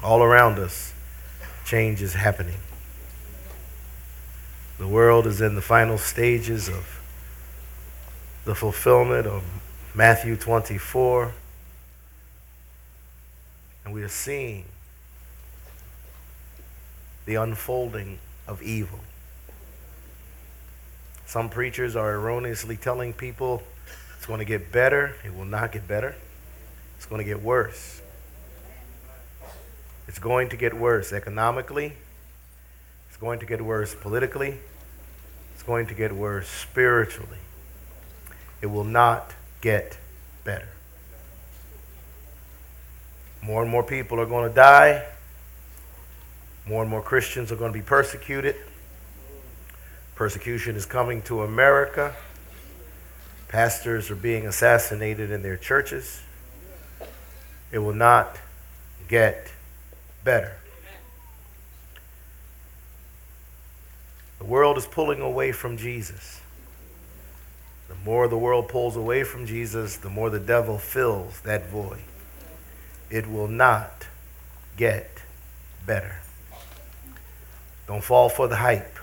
All around us, change is happening. The world is in the final stages of the fulfillment of Matthew 24, and we are seeing the unfolding of evil. Some preachers are erroneously telling people it's going to get better. It will not get better. It's going to get worse. It's going to get worse economically. It's going to get worse politically. It's going to get worse spiritually. It will not get better. More and more people are going to die. More and more Christians are going to be persecuted. Persecution is coming to America. Pastors are being assassinated in their churches. It will not get better. The world is pulling away from Jesus. The more the world pulls away from Jesus, the more the devil fills that void. It will not get better. Don't fall for the hype.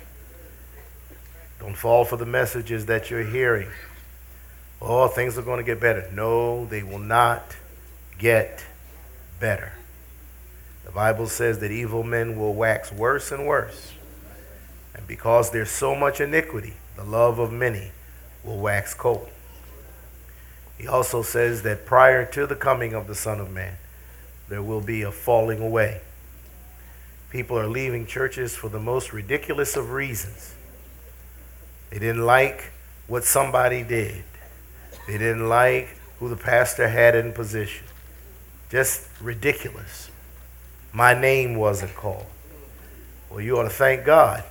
Don't fall for the messages that you're hearing. Oh, things are going to get better. No, they will not get better. The Bible says that evil men will wax worse and worse. And because there's so much iniquity, the love of many will wax cold. He also says that prior to the coming of the Son of Man, there will be a falling away. People are leaving churches for the most ridiculous of reasons. They didn't like what somebody did. They didn't like who the pastor had in position. Just ridiculous. My name wasn't called. Well, you ought to thank God.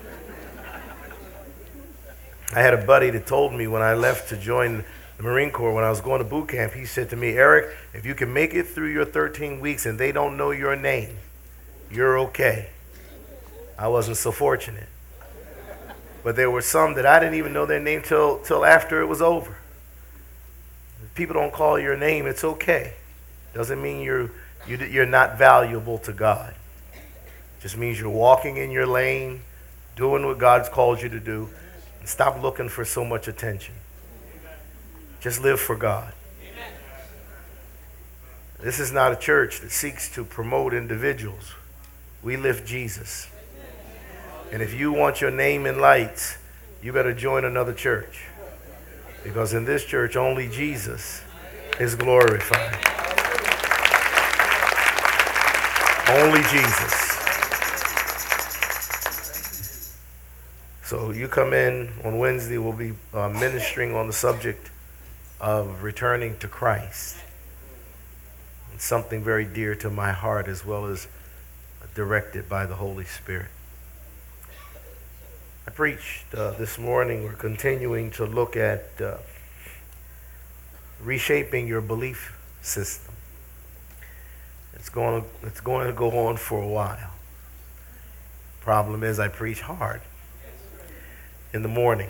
I had a buddy that told me when I left to join the Marine Corps, when I was going to boot camp, he said to me, Eric, if you can make it through your 13 weeks and they don't know your name, you're okay. I wasn't so fortunate. But there were some that I didn't even know their name till after it was over. If people don't call your name, it's okay. Doesn't mean you're not valuable to God. Just means you're walking in your lane, doing what God's called you to do, and stop looking for so much attention. Just live for God. This is not a church that seeks to promote individuals. We lift Jesus. And if you want your name in lights, you better join another church. Because in this church, only Jesus is glorified. Only Jesus. So you come in on Wednesday, we'll be ministering on the subject of returning to Christ. It's something very dear to my heart, as well as directed by the Holy Spirit. I preached this morning. We're continuing to look at reshaping your belief system. It's going to go on for a while. Problem is, I preach hard in the morning.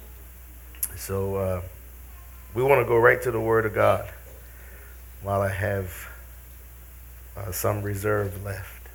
So we want to go right to the Word of God while I have some reserve left.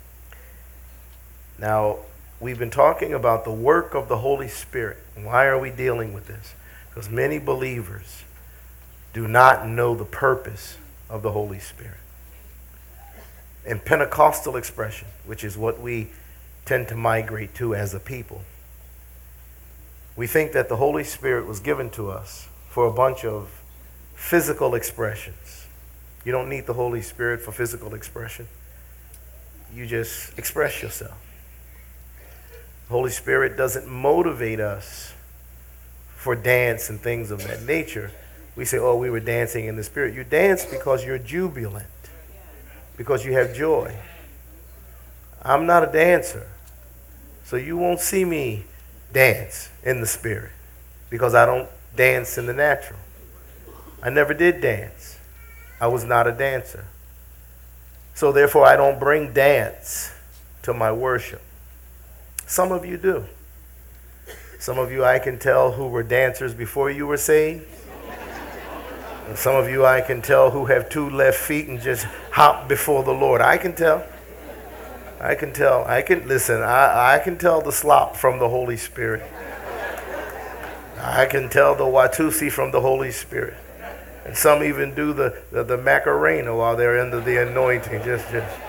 Now, we've been talking about the work of the Holy Spirit. Why are we dealing with this? Because many believers do not know the purpose of the Holy Spirit. In Pentecostal expression, which is what we tend to migrate to as a people, we think that the Holy Spirit was given to us for a bunch of physical expressions. You don't need the Holy Spirit for physical expression. You just express yourself. The Holy Spirit doesn't motivate us for dance and things of that nature. We say, oh, we were dancing in the Spirit. You dance because you're jubilant, because you have joy. I'm not a dancer, so you won't see me dance in the Spirit because I don't dance in the natural. I never did dance. I was not a dancer. So therefore, I don't bring dance to my worship. Some of you do. Some of you, I can tell, who were dancers before you were saved. And some of you I can tell who have two left feet and just hop before the Lord. I can tell. I can tell. I can tell the slop from the Holy Spirit. I can tell the Watusi from the Holy Spirit. And some even do the Macarena while they're under the anointing. Just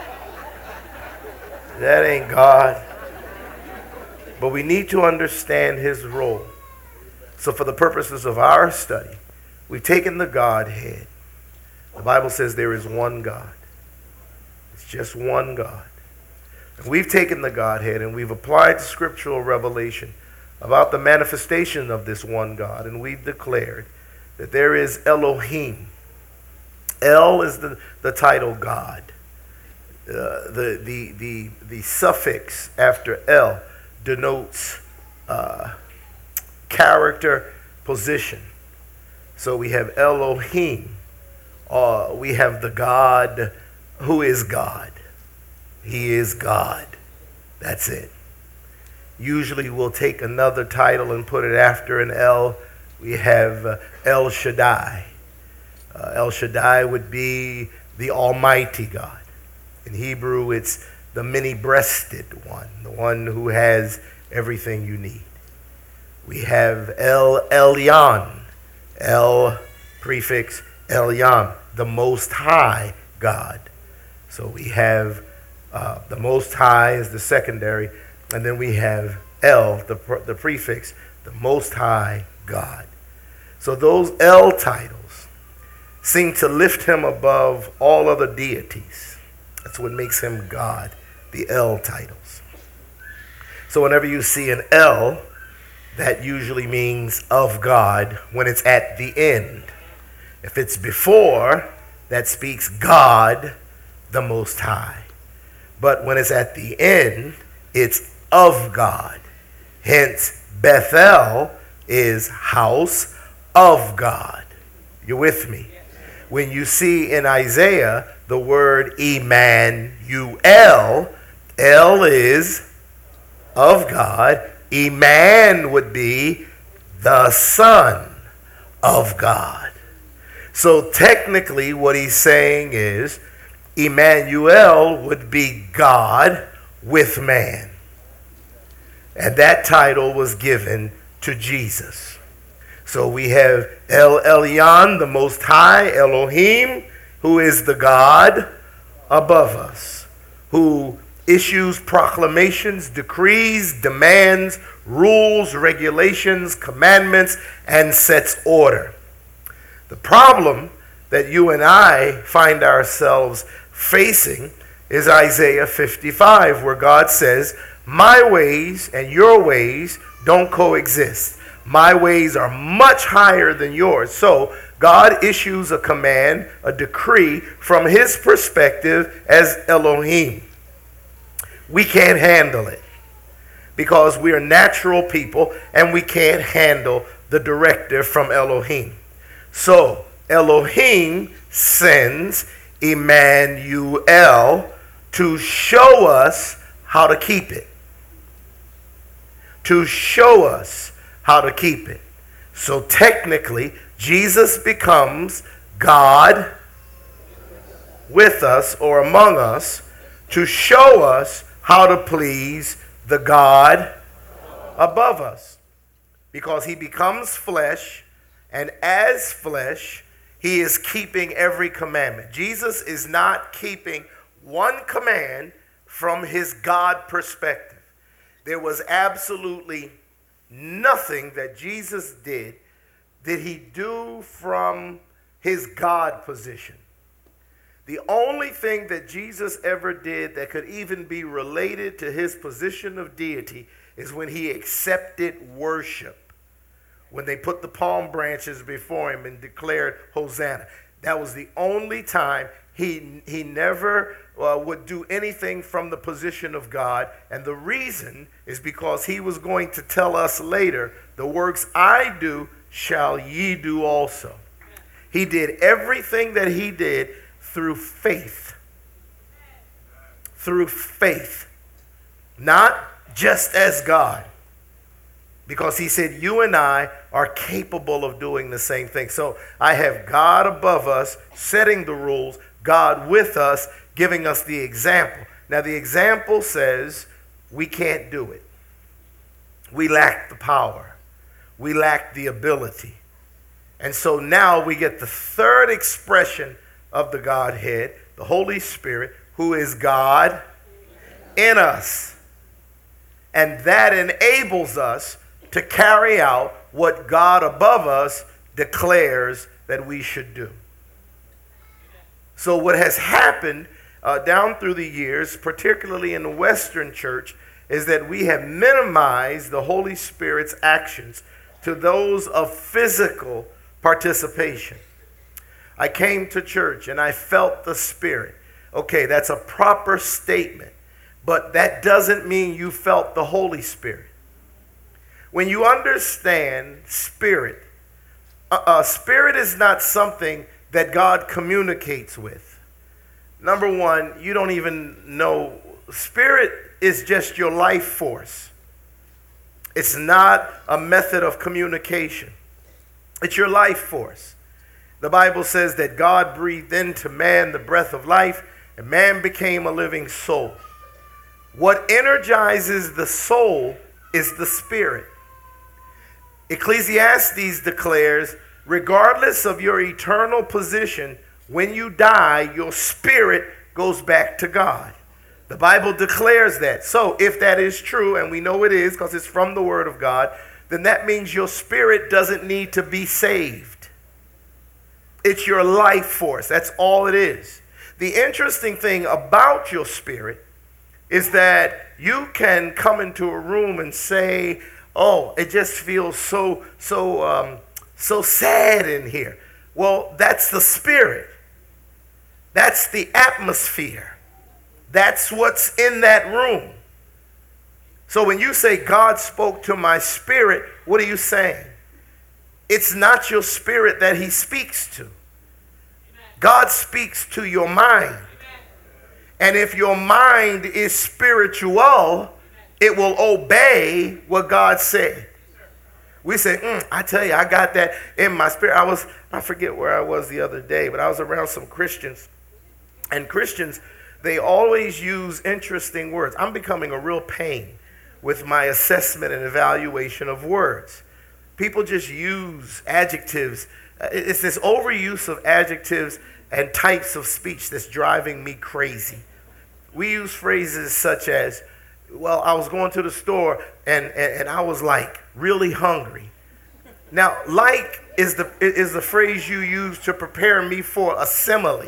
that ain't God. But we need to understand his role. So for the purposes of our study, we've taken the Godhead. The Bible says there is one God. It's just one God. And we've taken the Godhead and we've applied scriptural revelation about the manifestation of this one God. And we've declared that there is Elohim. El is the title God. The suffix after El denotes character, position. So we have Elohim. We have the God who is God. He is God. That's it. Usually we'll take another title and put it after an El. We have El Shaddai. El Shaddai would be the Almighty God. In Hebrew, it's the many-breasted one, the one who has everything you need. We have El Elyon, El prefix Elyon, the Most High God. So we have the Most High is the secondary, and then we have El, the prefix, the Most High God. So those El titles seem to lift him above all other deities. That's what makes him God, the El titles. So whenever you see an El, that usually means of God when it's at the end. If it's before, that speaks God, the Most High. But when it's at the end, it's of God. Hence, Bethel is house of God. You with me? When you see in Isaiah the word Emmanuel, El is of God. Eman would be the Son of God. So technically what he's saying is Emmanuel would be God with man. And that title was given to Jesus. So we have El Elyon, the Most High, Elohim, who is the God above us, who issues proclamations, decrees, demands, rules, regulations, commandments, and sets order. The problem that you and I find ourselves facing is Isaiah 55, where God says, my ways and your ways don't coexist. My ways are much higher than yours. So God issues a command, a decree from his perspective as Elohim. We can't handle it because we are natural people and we can't handle the directive from Elohim. So Elohim sends Emmanuel to show us how to keep it. To show us how to keep it. So technically, Jesus becomes God with us or among us to show us how to please the God above us. Because he becomes flesh, and as flesh, he is keeping every commandment. Jesus is not keeping one command from his God perspective. There was absolutely nothing that Jesus did he do from his God position. The only thing that Jesus ever did that could even be related to his position of deity is when he accepted worship. When they put the palm branches before him and declared Hosanna. That was the only time he never would do anything from the position of God. And the reason is because he was going to tell us later, the works I do shall ye do also. He did everything that he did through faith. Through faith. Not just as God. Because he said you and I are capable of doing the same thing. So I have God above us setting the rules, God with us giving us the example. Now the example says we can't do it. We lack the power. We lack the ability. And so now we get the third expression of the Godhead, the Holy Spirit, who is God in us. And that enables us to carry out what God above us declares that we should do. So what has happened down through the years, particularly in the Western church, is that we have minimized the Holy Spirit's actions to those of physical participation. I came to church and I felt the Spirit. Okay, that's a proper statement, but that doesn't mean you felt the Holy Spirit. When you understand spirit, spirit is not something that God communicates with. Number one, you don't even know. Spirit is just your life force. It's not a method of communication. It's your life force. The Bible says that God breathed into man the breath of life, and man became a living soul. What energizes the soul is the spirit. Ecclesiastes declares, regardless of your eternal position, when you die, your spirit goes back to God. The Bible declares that. So if that is true, and we know it is because it's from the Word of God, then that means your spirit doesn't need to be saved. It's your life force. That's all it is. The interesting thing about your spirit is that you can come into a room and say, oh, it just feels so sad in here. Well, that's the spirit. That's the atmosphere. That's what's in that room. So when you say God spoke to my spirit, what are you saying? It's not your spirit that he speaks to. God speaks to your mind. And if your mind is spiritual, it will obey what God said. We say, I tell you, I got that in my spirit. I forget where I was the other day, but I was around some Christians. And Christians, they always use interesting words. I'm becoming a real pain with my assessment and evaluation of words. People just use adjectives. It's this overuse of adjectives and types of speech that's driving me crazy. We use phrases such as, well, I was going to the store and I was like really hungry. Now, like is the phrase you use to prepare me for a simile.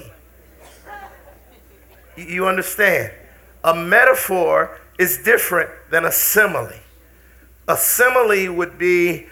You understand? A metaphor is different than a simile. A simile would be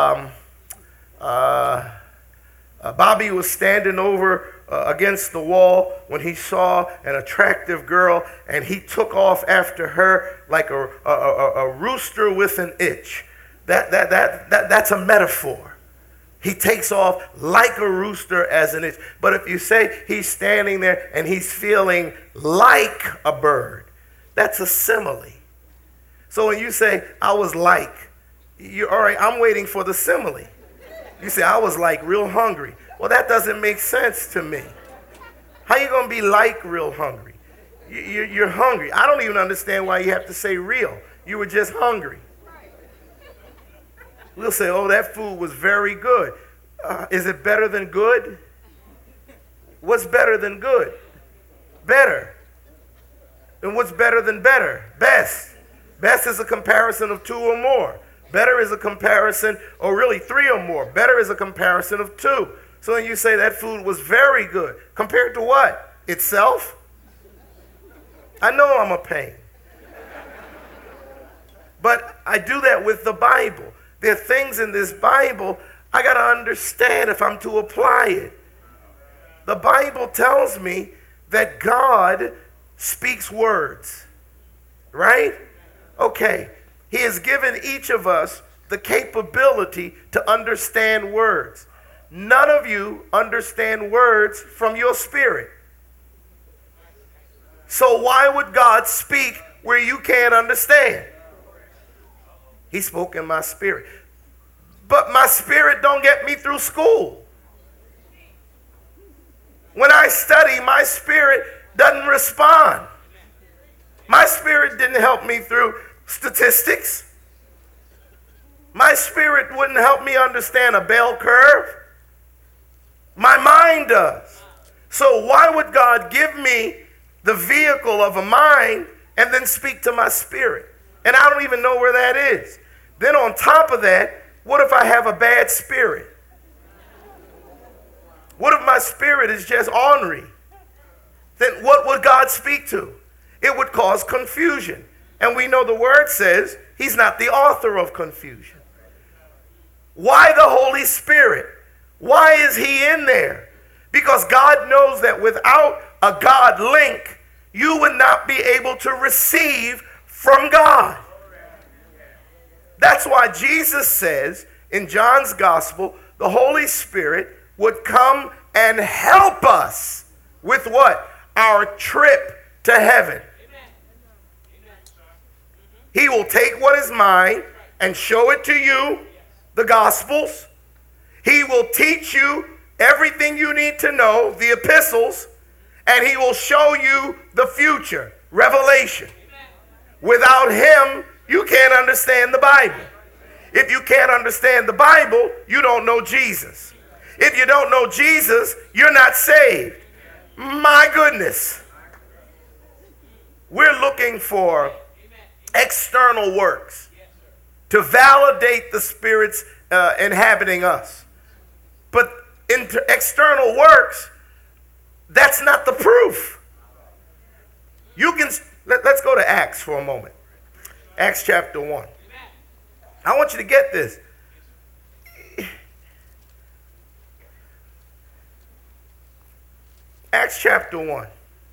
Bobby was standing over against the wall when he saw an attractive girl, and he took off after her like a rooster with an itch. That's a metaphor. He takes off like a rooster as an itch. But if you say he's standing there and he's feeling like a bird, that's a simile. So when you say, I was like, you're all right, I'm waiting for the simile. You say, I was like real hungry. Well, that doesn't make sense to me. How you going to be like real hungry? You're hungry. I don't even understand why you have to say real. You were just hungry. We'll say, oh, that food was very good. Is it better than good? What's better than good? Better. And what's better than better? Best. Best is a comparison of two or more. Better is a comparison, or really three or more. Better is a comparison of two. So when you say that food was very good, compared to what? Itself? I know I'm a pain. But I do that with the Bible. There are things in this Bible I got to understand if I'm to apply it. The Bible tells me that God speaks words, right? Okay. He has given each of us the capability to understand words. None of you understand words from your spirit. So why would God speak where you can't understand? He spoke in my spirit. But my spirit don't get me through school. When I study, my spirit doesn't respond. My spirit didn't help me through statistics. My spirit wouldn't help me understand a bell curve. My mind does. So why would God give me the vehicle of a mind and then speak to my spirit? And I don't even know where that is. Then on top of that, what if I have a bad spirit? What if my spirit is just ornery? Then what would God speak to? It would cause confusion. And we know the word says he's not the author of confusion. Why the Holy Spirit? Why is he in there? Because God knows that without a God link, you would not be able to receive from God. That's why Jesus says in John's gospel, the Holy Spirit would come and help us with what? Our trip to heaven. He will take what is mine and show it to you, the Gospels. He will teach you everything you need to know, the epistles, and he will show you the future, Revelation. Without him, you can't understand the Bible. If you can't understand the Bible, you don't know Jesus. If you don't know Jesus, you're not saved. My goodness. We're looking for external works to validate the Spirit's inhabiting us. But external works, that's not the proof. You can let's go to Acts for a moment. Acts chapter 1. I want you to get this. Acts chapter 1.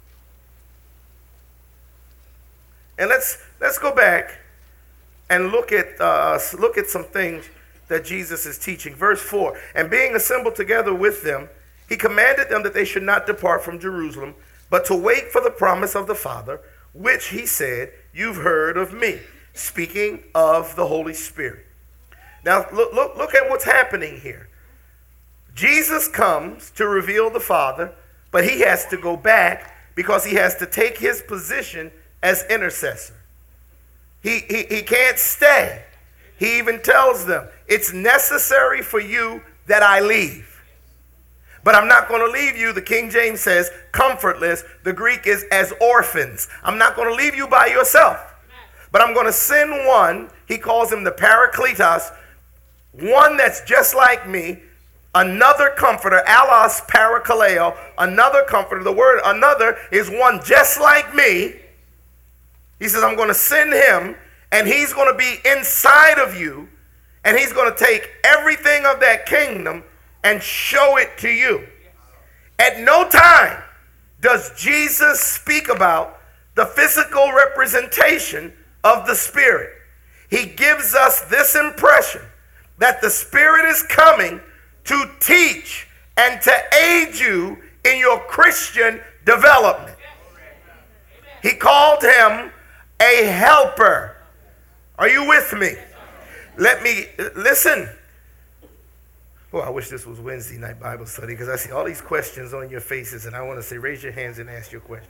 And let's go back and look at some things that Jesus is teaching. Verse 4, and being assembled together with them, he commanded them that they should not depart from Jerusalem, but to wait for the promise of the Father, which he said, you've heard of me, speaking of the Holy Spirit. Now look at what's happening here. Jesus comes to reveal the Father, but he has to go back because he has to take his position as intercessor. He can't stay. He even tells them, it's necessary for you that I leave. But I'm not going to leave you, the King James says, comfortless. The Greek is as orphans. I'm not going to leave you by yourself. But I'm going to send one, he calls him the Parakletos, one that's just like me, another comforter, allos parakaleo, another comforter. The word another is one just like me. He says, I'm going to send him, and he's going to be inside of you, and he's going to take everything of that kingdom and show it to you. At no time does Jesus speak about the physical representation of the Spirit. He gives us this impression that the Spirit is coming to teach and to aid you in your Christian development. He called him a helper. Are you with me? Let me listen. Oh, I wish this was Wednesday night Bible study because I see all these questions on your faces and I want to say, raise your hands and ask your question.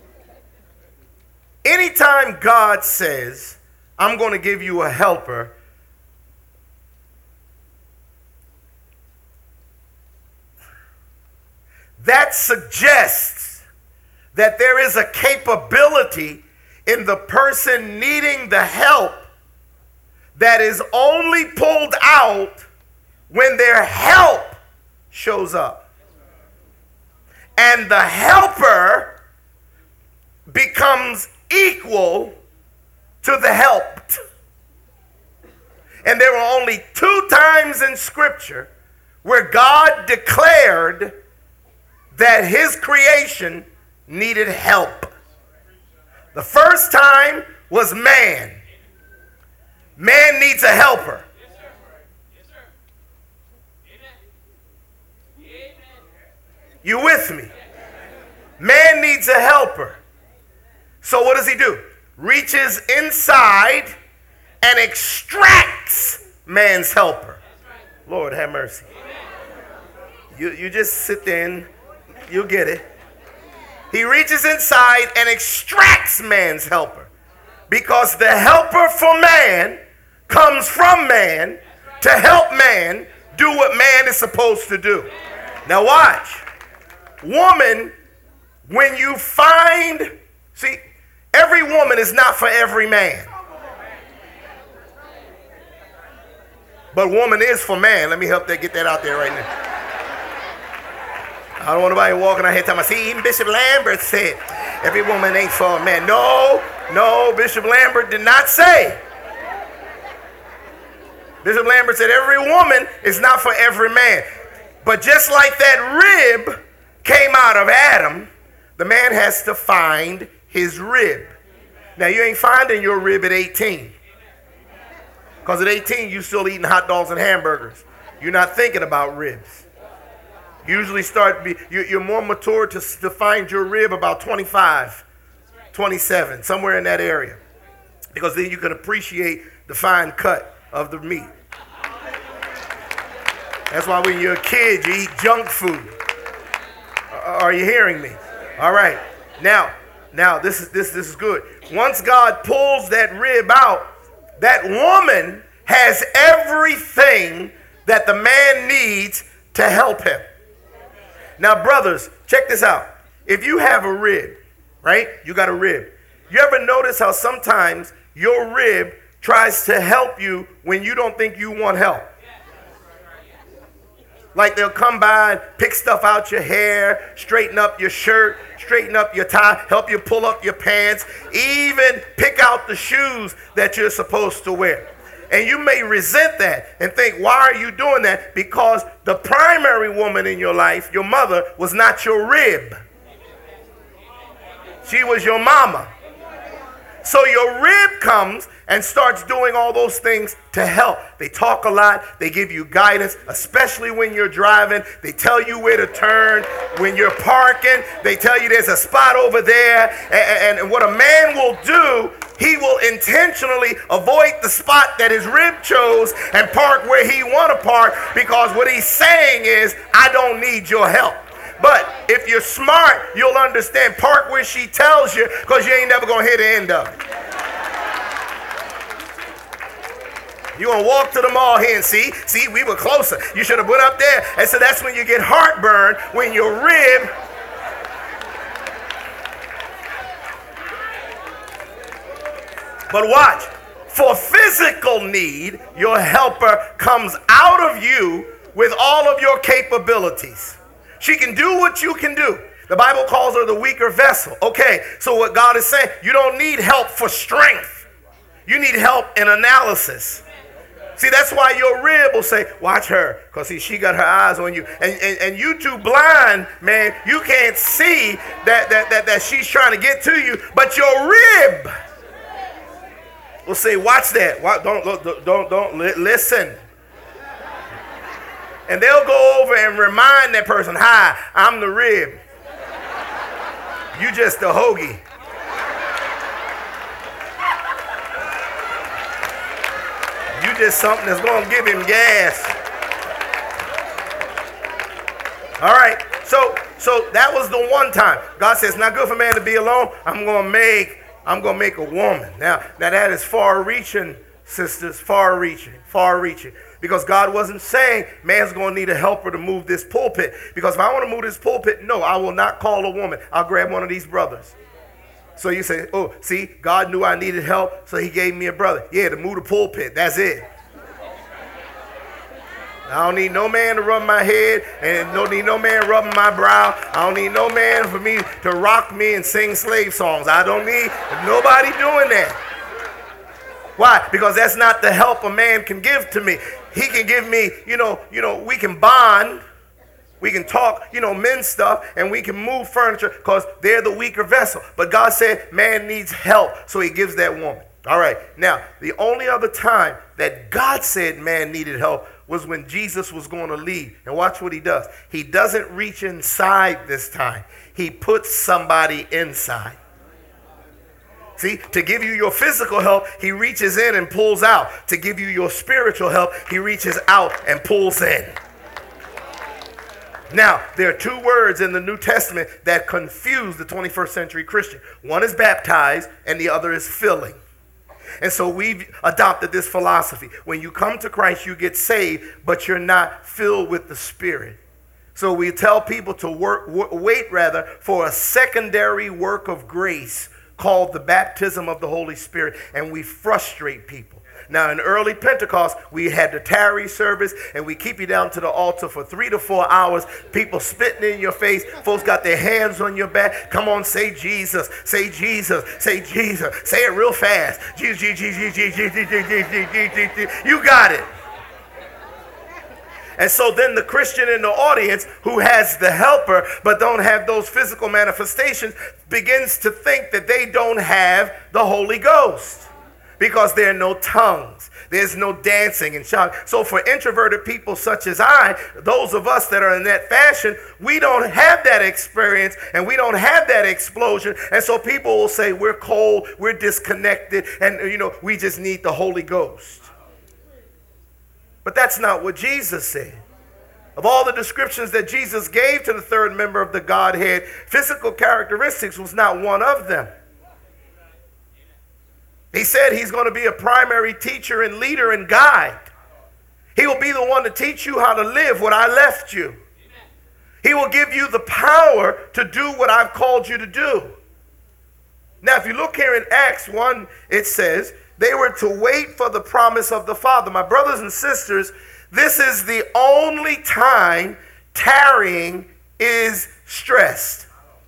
Anytime God says, I'm going to give you a helper, that suggests that there is a capability in the person needing the help that is only pulled out when their help shows up. And the helper becomes equal to the helped. And there were only 2 times in Scripture where God declared that his creation needed help. The first time was man. Man needs a helper. You with me? Man needs a helper. So what does he do? Reaches inside and extracts man's helper. Lord have mercy. You just sit there and you'll get it. He reaches inside and extracts man's helper. Because the helper for man comes from man to help man do what man is supposed to do. Now watch. Woman, when you find, see, every woman is not for every man. But woman is for man. Let me help that, get that out there right now. I don't want nobody walking out here telling me, see, even Bishop Lambert said, every woman ain't for a man. No, Bishop Lambert did not say. Bishop Lambert said every woman is not for every man. But just like that rib came out of Adam, the man has to find his rib. Now, you ain't finding your rib at 18. Because at 18, you're still eating hot dogs and hamburgers. You're not thinking about ribs. Usually you're more mature to find your rib about 25, 27, somewhere in that area. Because then you can appreciate the fine cut of the meat. That's why when you're a kid, you eat junk food. Are you hearing me? All right. Now this is good. Once God pulls that rib out, that woman has everything that the man needs to help him. Now, brothers, check this out. If you have a rib, right? You got a rib. You ever notice how sometimes your rib tries to help you when you don't think you want help? Like they'll come by and pick stuff out your hair, straighten up your shirt, straighten up your tie, help you pull up your pants, even pick out the shoes that you're supposed to wear. And you may resent that and think, why are you doing that? Because the primary woman in your life, your mother, was not your rib. She was your mama. So your rib comes and starts doing all those things to help. They talk a lot. They give you guidance, especially when you're driving. They tell you where to turn. When you're parking, they tell you there's a spot over there. And what a man will do, he will intentionally avoid the spot that his rib chose and park where he want to park, because what he's saying is, I don't need your help. But if you're smart, you'll understand, park where she tells you, because you ain't never going to hit the end of it. You're going to walk to the mall here and see, we were closer. You should have went up there. And so that's when you get heartburn, when your rib. But watch, for physical need, your helper comes out of you with all of your capabilities. She can do what you can do. The Bible calls her the weaker vessel. Okay, so what God is saying, you don't need help for strength. You need help in analysis. See, that's why your rib will say, watch her, because she got her eyes on you. And you too blind, man, you can't see that she's trying to get to you. But your rib will say, watch that. Don't listen. And they'll go over and remind that person, hi, I'm the rib. You just a hoagie. You just something that's going to give him gas. All right, so that was the one time. God says, it's not good for man to be alone. I'm going to make a woman. Now that is far-reaching, sisters, far-reaching. Because God wasn't saying man's going to need a helper to move this pulpit. Because if I want to move this pulpit, no, I will not call a woman. I'll grab one of these brothers. So you say, oh, see, God knew I needed help, so he gave me a brother. Yeah, to move the pulpit, that's it. I don't need no man to rub my head, and don't need no man rubbing my brow. I don't need no man for me to rock me and sing slave songs. I don't need nobody doing that. Why? Because that's not the help a man can give to me. He can give me, we can bond, we can talk, men's stuff, and we can move furniture because they're the weaker vessel. But God said man needs help, so he gives that woman. All right. Now, the only other time that God said man needed help was when Jesus was going to leave. And watch what he does. He doesn't reach inside this time. He puts somebody inside. See, to give you your physical help, he reaches in and pulls out. To give you your spiritual help, he reaches out and pulls in. Now, there are two words in the New Testament that confuse the 21st century Christian. One is baptized and the other is filling. And so we've adopted this philosophy. When you come to Christ, you get saved, but you're not filled with the Spirit. So we tell people to wait for a secondary work of grace called the baptism of the Holy Spirit, and we frustrate people. Now, in early Pentecost, we had the tarry service, and we keep you down to the altar for 3 to 4 hours. People spitting in your face. Folks got their hands on your back. Come on, say Jesus. Say Jesus. Say Jesus. Say it real fast. Jesus, Jesus, Jesus, Jesus. You got it. And so then the Christian in the audience who has the helper but don't have those physical manifestations begins to think that they don't have the Holy Ghost because there are no tongues. There's no dancing and shouting. So for introverted people such as I, those of us that are in that fashion, we don't have that experience and we don't have that explosion. And so people will say we're cold, we're disconnected, and we just need the Holy Ghost. But that's not what Jesus said. Of all the descriptions that Jesus gave to the third member of the Godhead, physical characteristics was not one of them. He said he's going to be a primary teacher and leader and guide. He will be the one to teach you how to live what I left you. He will give you the power to do what I've called you to do. Now, if you look here in Acts 1, it says, they were to wait for the promise of the Father. My brothers and sisters, this is the only time tarrying is stressed.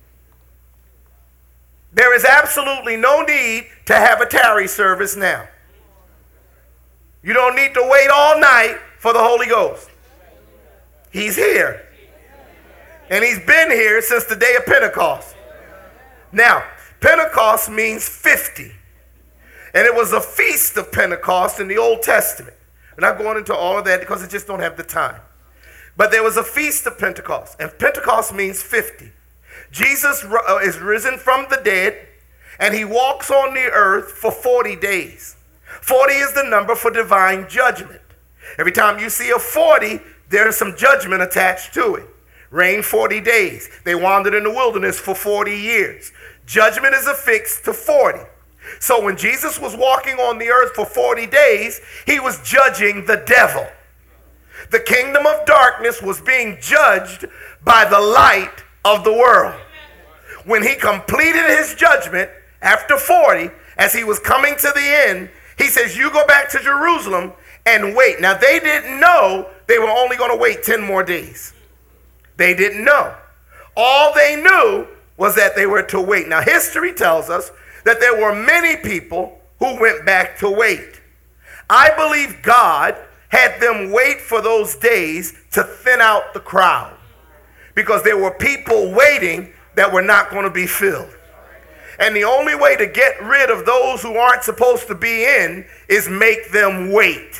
There is absolutely no need to have a tarry service now. You don't need to wait all night for the Holy Ghost. He's here. And he's been here since the day of Pentecost. Now, Pentecost means 50. And it was a feast of Pentecost in the Old Testament. We're not going into all of that because I just don't have the time. But there was a feast of Pentecost. And Pentecost means 50. Jesus is risen from the dead. And he walks on the earth for 40 days. 40 is the number for divine judgment. Every time you see a 40, there's some judgment attached to it. Reigned 40 days. They wandered in the wilderness for 40 years. Judgment is affixed to 40. So when Jesus was walking on the earth for 40 days, he was judging the devil. The kingdom of darkness was being judged by the light of the world. When he completed his judgment after 40, as he was coming to the end, he says, you go back to Jerusalem and wait. Now, they didn't know they were only going to wait 10 more days. They didn't know. All they knew was that they were to wait. Now, history tells us that there were many people who went back to wait. I believe God had them wait for those days to thin out the crowd because there were people waiting that were not going to be filled. And the only way to get rid of those who aren't supposed to be in is make them wait.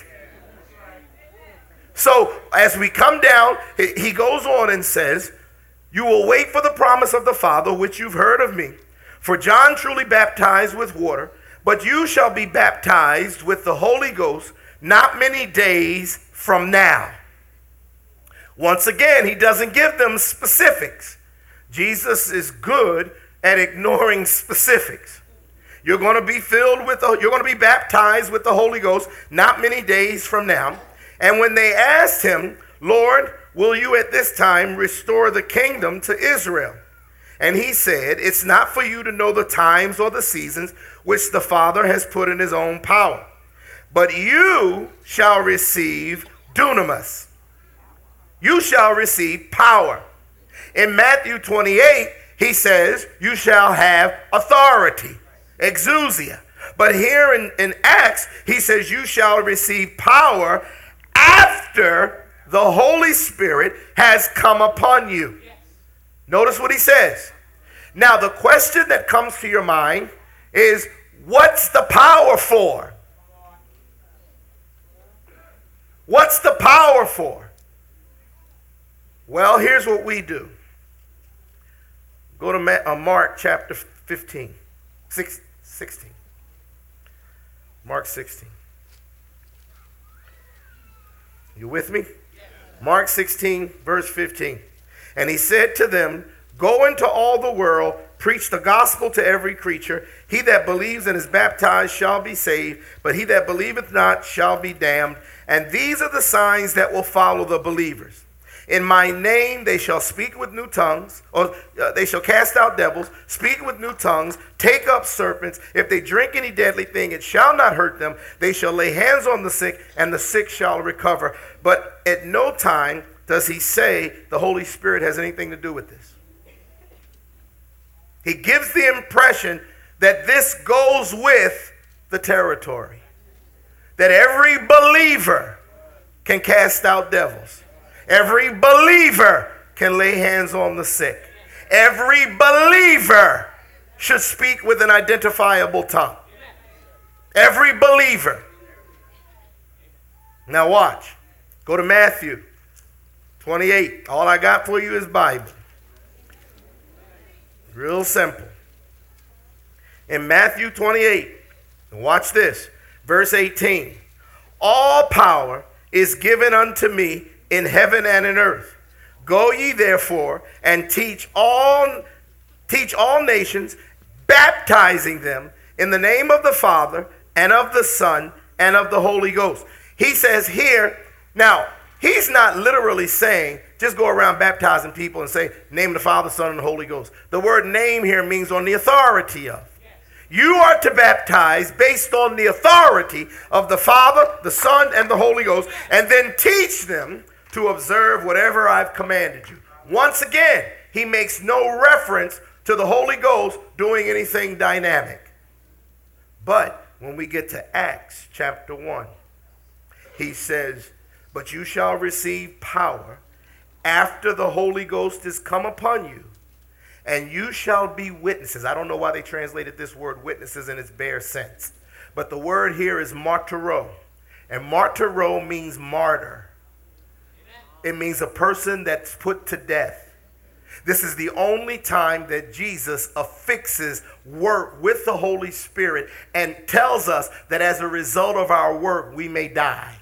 So as we come down, he goes on and says, you will wait for the promise of the Father, which you've heard of me. For John truly baptized with water, but you shall be baptized with the Holy Ghost not many days from now. Once again, he doesn't give them specifics. Jesus is good at ignoring specifics. You're going to be you're going to be baptized with the Holy Ghost not many days from now. And when they asked him, Lord, will you at this time restore the kingdom to Israel? And he said, it's not for you to know the times or the seasons which the Father has put in his own power. But you shall receive dunamis. You shall receive power. In Matthew 28, he says, you shall have authority, exousia. But here in Acts, he says, you shall receive power after the Holy Spirit has come upon you. Notice what he says. Now, the question that comes to your mind is, what's the power for? What's the power for? Well, here's what we do. Go to Mark chapter 15, 16. Mark 16. You with me? Mark 16, verse 15. And he said to them, go into all the world, preach the gospel to every creature. He that believes and is baptized shall be saved, but he that believeth not shall be damned. And these are the signs that will follow the believers. In my name they shall speak with new tongues, or they shall cast out devils, speak with new tongues, take up serpents. If they drink any deadly thing, it shall not hurt them. They shall lay hands on the sick, and the sick shall recover. But at no time does he say the Holy Spirit has anything to do with this. He gives the impression that this goes with the territory, that every believer can cast out devils. Every believer can lay hands on the sick. Every believer should speak with an identifiable tongue. Every believer. Now watch. Go to Matthew 28. All I got for you is Bible. Real simple. In Matthew 28, watch this. Verse 18. All power is given unto me in heaven and in earth. Go ye therefore and teach all nations, baptizing them in the name of the Father and of the Son and of the Holy Ghost. He says here, now, he's not literally saying, just go around baptizing people and say, name of the Father, Son, and the Holy Ghost. The word name here means on the authority of. You are to baptize based on the authority of the Father, the Son, and the Holy Ghost, and then teach them to observe whatever I've commanded you. Once again, he makes no reference to the Holy Ghost doing anything dynamic. But when we get to Acts chapter 1, he says, but you shall receive power after the Holy Ghost is come upon you, and you shall be witnesses. I don't know why they translated this word witnesses in its bare sense, but the word here is martyro, and martyro means martyr. It means a person that's put to death. This is the only time that Jesus affixes work with the Holy Spirit and tells us that as a result of our work, we may die.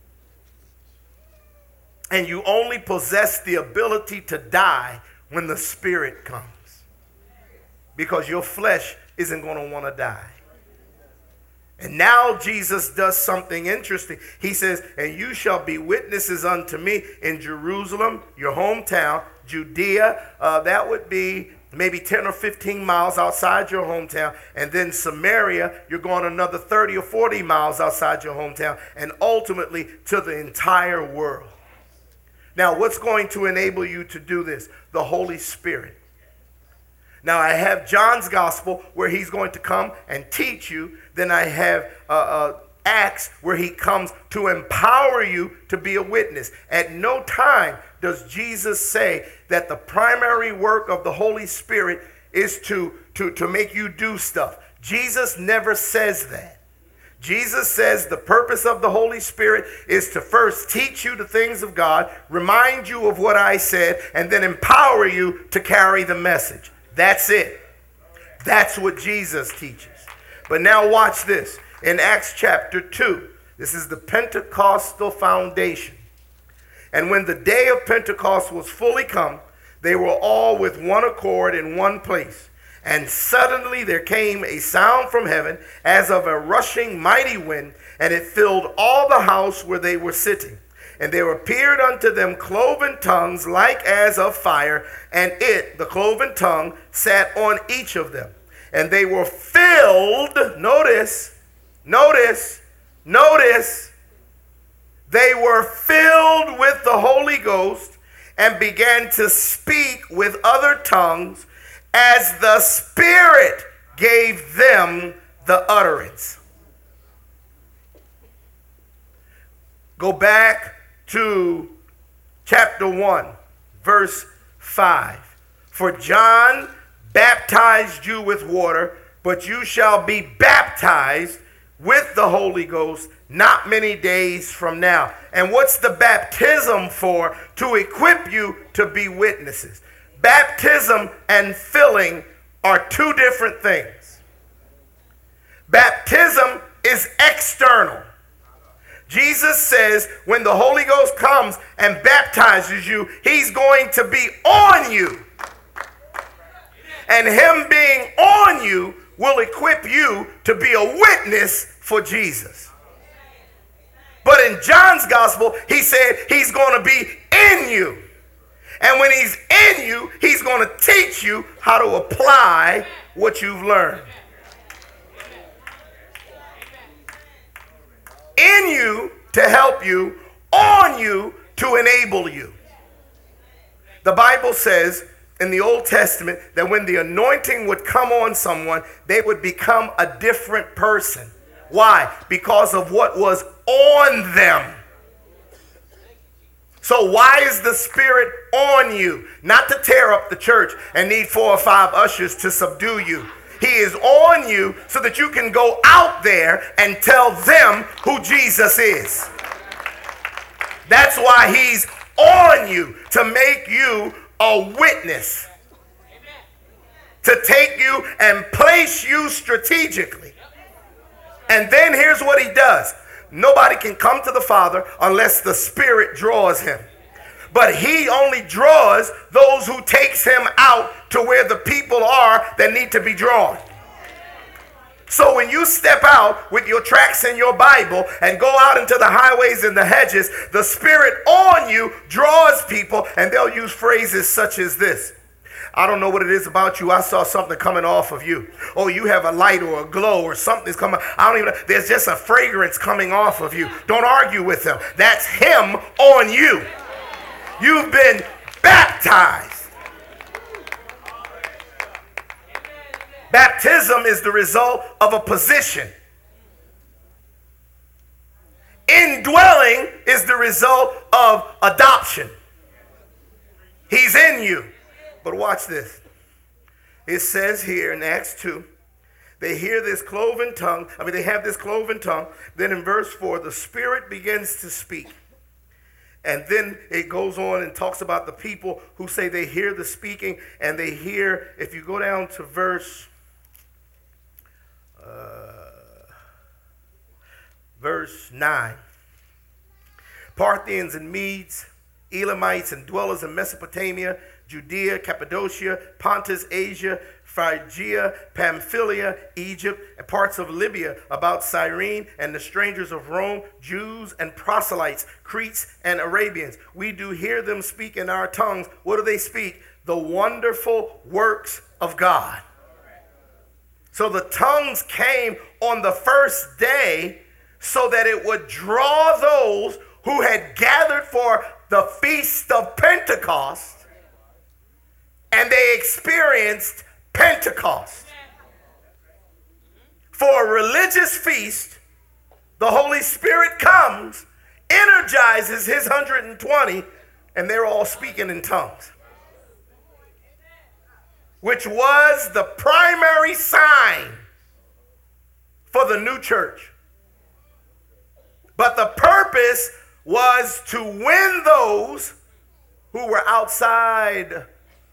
And you only possess the ability to die when the Spirit comes, because your flesh isn't going to want to die. And now Jesus does something interesting. He says, and you shall be witnesses unto me in Jerusalem, your hometown, Judea. That would be maybe 10 or 15 miles outside your hometown. And then Samaria, you're going another 30 or 40 miles outside your hometown. And ultimately to the entire world. Now, what's going to enable you to do this? The Holy Spirit. Now, I have John's gospel where he's going to come and teach you. Then I have Acts where he comes to empower you to be a witness. At no time does Jesus say that the primary work of the Holy Spirit is to make you do stuff. Jesus never says that. Jesus says the purpose of the Holy Spirit is to first teach you the things of God, remind you of what I said, and then empower you to carry the message. That's it. That's what Jesus teaches. But now watch this. In Acts chapter 2, this is the Pentecostal foundation. And when the day of Pentecost was fully come, they were all with one accord in one place. And suddenly there came a sound from heaven as of a rushing mighty wind, and it filled all the house where they were sitting. And there appeared unto them cloven tongues like as of fire, and it, the cloven tongue, sat on each of them. And they were filled, notice, they were filled with the Holy Ghost and began to speak with other tongues as the Spirit gave them the utterance. Go back to chapter 1, verse 5. For John baptized you with water, but you shall be baptized with the Holy Ghost not many days from now. And what's the baptism for? To equip you to be witnesses. Baptism and filling are two different things. Baptism is external. Jesus says when the Holy Ghost comes and baptizes you, he's going to be on you. And him being on you will equip you to be a witness for Jesus. But in John's gospel, he said he's going to be in you. And when he's in you, he's going to teach you how to apply what you've learned. In you to help you, on you to enable you. The Bible says in the Old Testament that when the anointing would come on someone, they would become a different person. Why? Because of what was on them. So why is the Spirit on you? Not to tear up the church and need 4 or 5 ushers to subdue you. He is on you so that you can go out there and tell them who Jesus is. That's why he's on you, to make you a witness. To take you and place you strategically. And then here's what he does. Nobody can come to the Father unless the Spirit draws him. But he only draws those who takes him out to where the people are that need to be drawn. So when you step out with your tracts and your Bible and go out into the highways and the hedges, the Spirit on you draws people, and they'll use phrases such as this. I don't know what it is about you. I saw something coming off of you. Oh, you have a light or a glow or something's coming. I don't even know. There's just a fragrance coming off of you. Don't argue with him. That's him on you. You've been baptized. Baptism is the result of a position. Indwelling is the result of adoption. He's in you. But watch this. It says here in Acts 2, they hear this cloven tongue. They have this cloven tongue. Then in verse 4, the Spirit begins to speak. And then it goes on and talks about the people who say they hear the speaking, and they hear, if you go down to verse 9, Parthians and Medes, Elamites and dwellers in Mesopotamia, Judea, Cappadocia, Pontus, Asia, Phrygia, Pamphylia, Egypt, and parts of Libya about Cyrene, and the strangers of Rome, Jews and proselytes, Cretes and Arabians. We do hear them speak in our tongues. What do they speak? The wonderful works of God. So the tongues came on the first day so that it would draw those who had gathered for the feast of Pentecost, and they experienced Pentecost. For a religious feast, the Holy Spirit comes, energizes his 120, and they're all speaking in tongues, which was the primary sign for the new church. But the purpose was to win those who were outside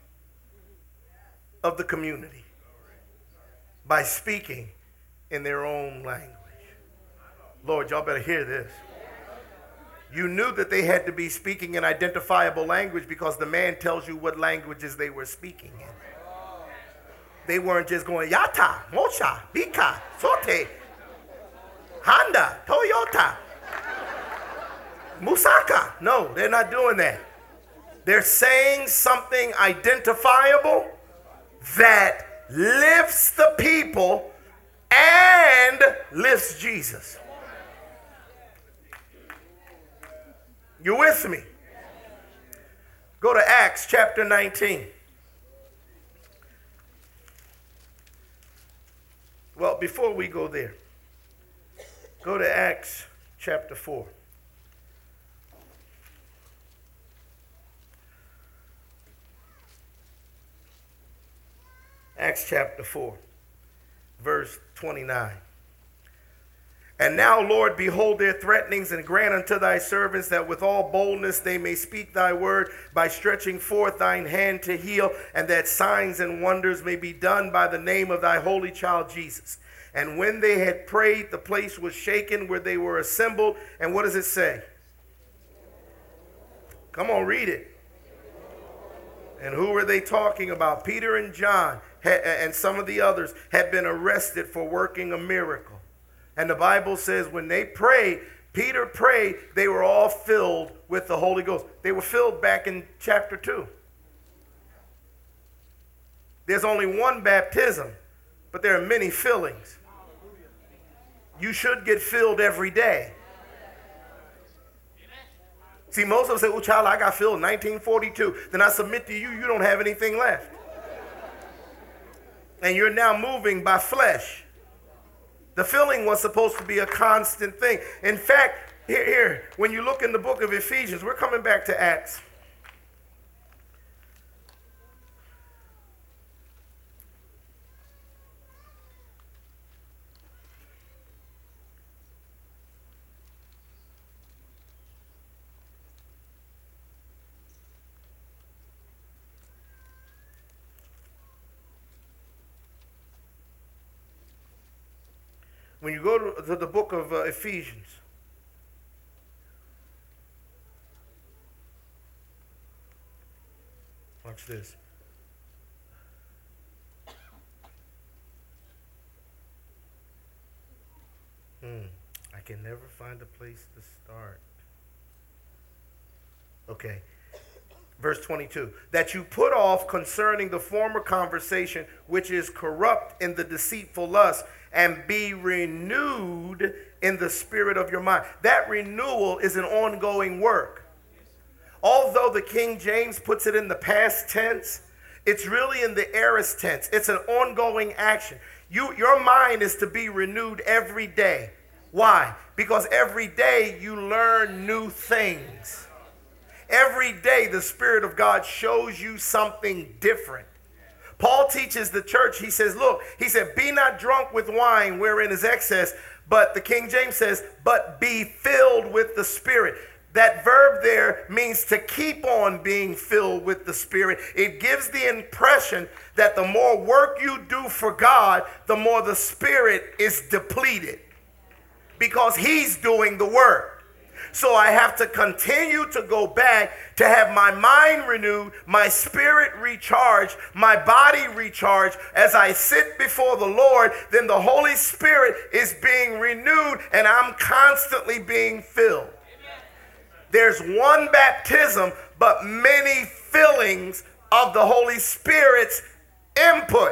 of the community by speaking in their own language. Lord, y'all better hear this. You knew that they had to be speaking in identifiable language because the man tells you what languages they were speaking in. They weren't just going Yata, Mocha, Bika, Sote, Honda, Toyota, Musaka. No, they're not doing that. They're saying something identifiable that lifts the people and lifts Jesus. You with me? Go to Acts chapter 19. Well, before we go there, go to Acts chapter 4. Acts chapter 4, verse 29. And now, Lord, behold their threatenings, and grant unto thy servants that with all boldness they may speak thy word by stretching forth thine hand to heal, and that signs and wonders may be done by the name of thy holy child Jesus. And when they had prayed, the place was shaken where they were assembled. And what does it say? Come on, read it. And who were they talking about? Peter and John and some of the others had been arrested for working a miracle. And the Bible says when they prayed, Peter prayed, they were all filled with the Holy Ghost. They were filled back in chapter 2. There's only one baptism, but there are many fillings. You should get filled every day. See, most of us say, oh, child, I got filled in 1942. Then I submit to you, you don't have anything left. And you're now moving by flesh. The filling was supposed to be a constant thing. In fact, here, when you look in the book of Ephesians, we're coming back to Acts. When you go to the book of Ephesians, watch this. I can never find a place to start. Okay. Verse 22, that you put off concerning the former conversation, which is corrupt in the deceitful lust, and be renewed in the spirit of your mind. That renewal is an ongoing work. Although the King James puts it in the past tense, it's really in the aorist tense. It's an ongoing action. Your mind is to be renewed every day. Why? Because every day you learn new things. Every day the Spirit of God shows you something different. Paul teaches the church, he says, look, he said, be not drunk with wine wherein is excess, but the King James says, but be filled with the Spirit. That verb there means to keep on being filled with the Spirit. It gives the impression that the more work you do for God, the more the Spirit is depleted because he's doing the work. So I have to continue to go back to have my mind renewed, my spirit recharged, my body recharged. As I sit before the Lord, then the Holy Spirit is being renewed and I'm constantly being filled. There's one baptism, but many fillings of the Holy Spirit's input.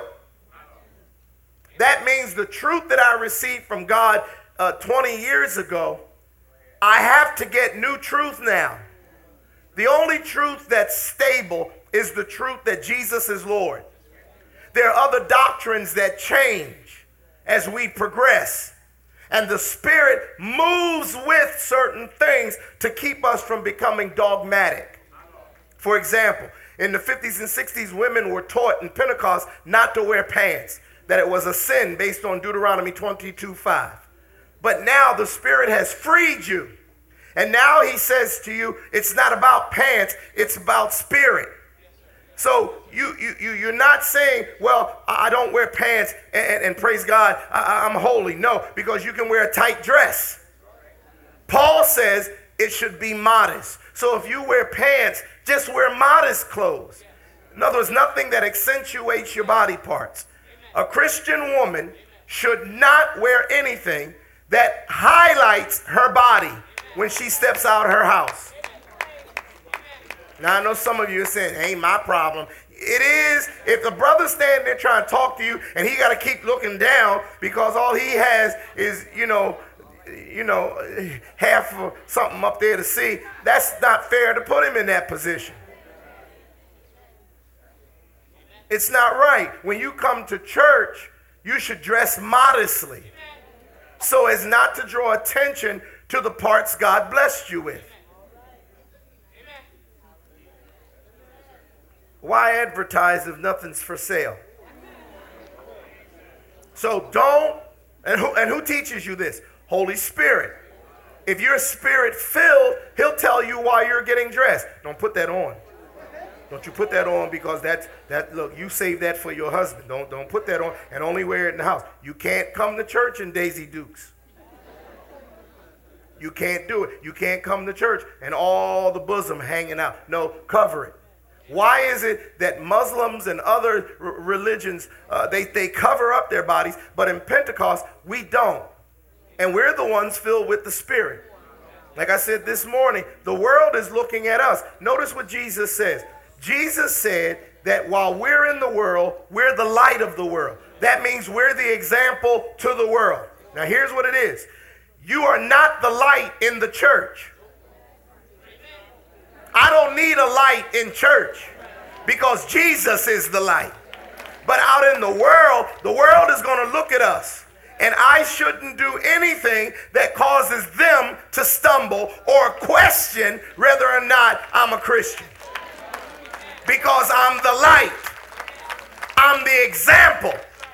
That means the truth that I received from God 20 years ago, I have to get new truth now. The only truth that's stable is the truth that Jesus is Lord. There are other doctrines that change as we progress. And the Spirit moves with certain things to keep us from becoming dogmatic. For example, in the 50s and 60s, women were taught in Pentecost not to wear pants, that it was a sin based on Deuteronomy 22:5. But now the Spirit has freed you. And now he says to you, it's not about pants, it's about spirit. So you're not saying, well, I don't wear pants and praise God, I'm holy. No, because you can wear a tight dress. Paul says it should be modest. So if you wear pants, just wear modest clothes. In other words, nothing that accentuates your body parts. A Christian woman should not wear anything that highlights her body when she steps out of her house. Now, I know some of you are saying, ain't my problem. It is. If the brother's standing there trying to talk to you and he got to keep looking down because all he has is, half of something up there to see, that's not fair to put him in that position. It's not right. When you come to church, you should dress modestly so as not to draw attention to the parts God blessed you with. Why advertise if nothing's for sale? So don't, and who teaches you this? Holy Spirit. If you're spirit filled, he'll tell you why you're getting dressed. Don't put that on. Don't you put that on because look, you save that for your husband. Don't put that on and only wear it in the house. You can't come to church in Daisy Dukes. You can't do it. You can't come to church and all the bosom hanging out. No, cover it. Why is it that Muslims and other religions, they cover up their bodies, but in Pentecost, we don't? And we're the ones filled with the Spirit. Like I said this morning, the world is looking at us. Notice what Jesus says. Jesus said that while we're in the world, we're the light of the world. That means we're the example to the world. Now here's what it is. You are not the light in the church. I don't need a light in church because Jesus is the light. But out in the world is going to look at us. And I shouldn't do anything that causes them to stumble or question whether or not I'm a Christian. Because I'm the light. I'm the example.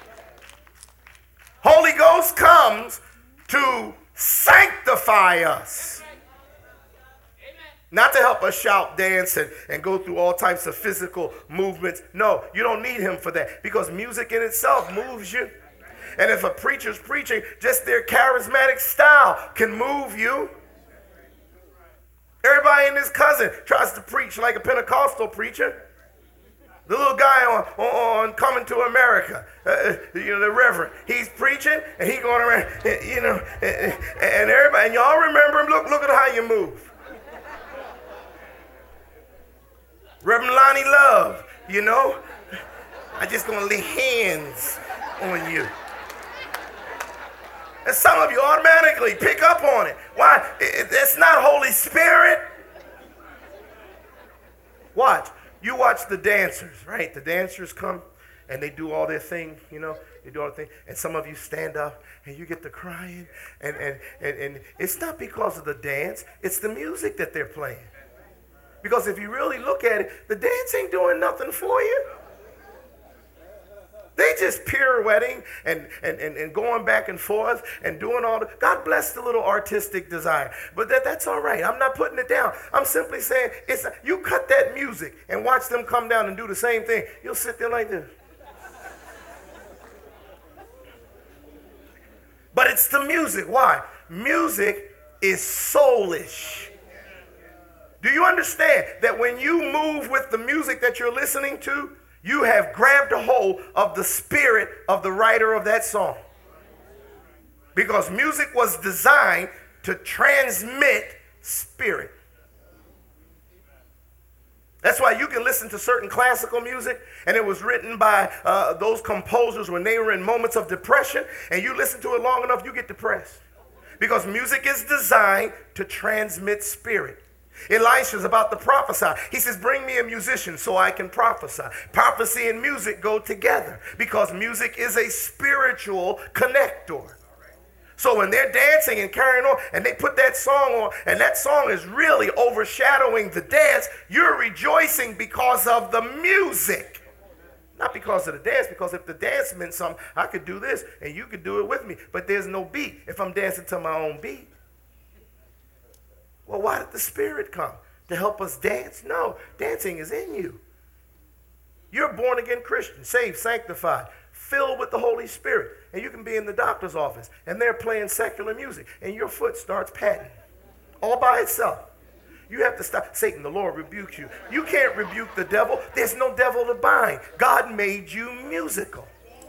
Holy Ghost comes to sanctify us. Not to help us shout, dance, and go through all types of physical movements. No, you don't need him for that because music in itself moves you. And if a preacher's preaching, just their charismatic style can move you. Everybody and his cousin tries to preach like a Pentecostal preacher. The little guy on Coming to America, the Reverend, he's preaching and he going around, and everybody, and y'all remember him. Look at how you move. Reverend Lonnie Love, I just gonna lay hands on you. And some of you automatically pick up on it. Why? It's not Holy Spirit. Watch. You watch the dancers, right? The dancers come and they do all their thing, they do all the thing. And some of you stand up and you get to crying. And it's not because of the dance. It's the music that they're playing. Because if you really look at it, the dance ain't doing nothing for you. They just pirouetting and going back and forth and doing all the, God bless the little artistic desire. But that's all right. I'm not putting it down. I'm simply saying, you cut that music and watch them come down and do the same thing. You'll sit there like this. But it's the music. Why? Music is soulish. Do you understand that when you move with the music that you're listening to, you have grabbed a hold of the spirit of the writer of that song? Because music was designed to transmit spirit. That's why you can listen to certain classical music, and it was written by those composers when they were in moments of depression, and you listen to it long enough, you get depressed. Because music is designed to transmit spirit. Elisha's about to prophesy. He says, bring me a musician so I can prophesy. Prophecy and music go together because music is a spiritual connector. So when they're dancing and carrying on and they put that song on and that song is really overshadowing the dance, you're rejoicing because of the music. Not because of the dance, because if the dance meant something, I could do this and you could do it with me. But there's no beat if I'm dancing to my own beat. Well, why did the Spirit come? To help us dance? No, dancing is in you. You're a born-again Christian, saved, sanctified, filled with the Holy Spirit. And you can be in the doctor's office, and they're playing secular music, and your foot starts patting all by itself. You have to stop. Satan, the Lord rebukes you. You can't rebuke the devil. There's no devil to bind. God made you musical.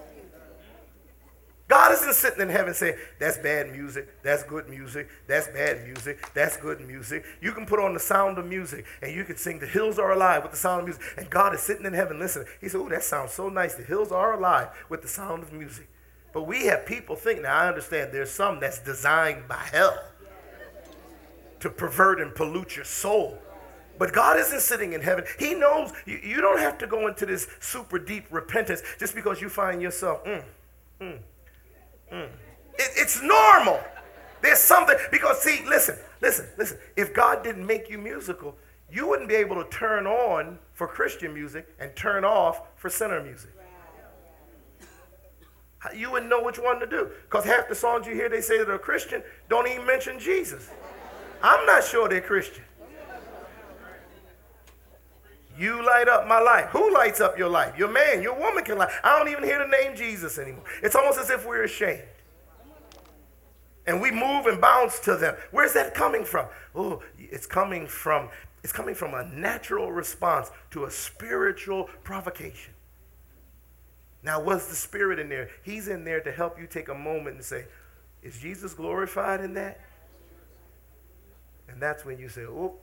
God isn't sitting in heaven saying, that's bad music, that's good music, that's bad music, that's good music. You can put on the sound of music and you can sing The Hills Are Alive with the sound of music. And God is sitting in heaven listening. He said, oh, that sounds so nice. The hills are alive with the sound of music. But we have people thinking, now I understand there's some that's designed by hell to pervert and pollute your soul. But God isn't sitting in heaven. He knows you don't have to go into this super deep repentance just because you find yourself, It's normal. There's something, because see, listen. If God didn't make you musical, you wouldn't be able to turn on for Christian music and turn off for sinner music. You wouldn't know which one to do. Because half the songs you hear they say that are Christian don't even mention Jesus. I'm not sure they're Christian. You light up my life. Who lights up your life? Your man, your woman can light. I don't even hear the name Jesus anymore. It's almost as if we're ashamed. And we move and bounce to them. Where's that coming from? Oh, it's coming from a natural response to a spiritual provocation. Now, what's the Spirit in there? He's in there to help you take a moment and say, is Jesus glorified in that? And that's when you say, oh,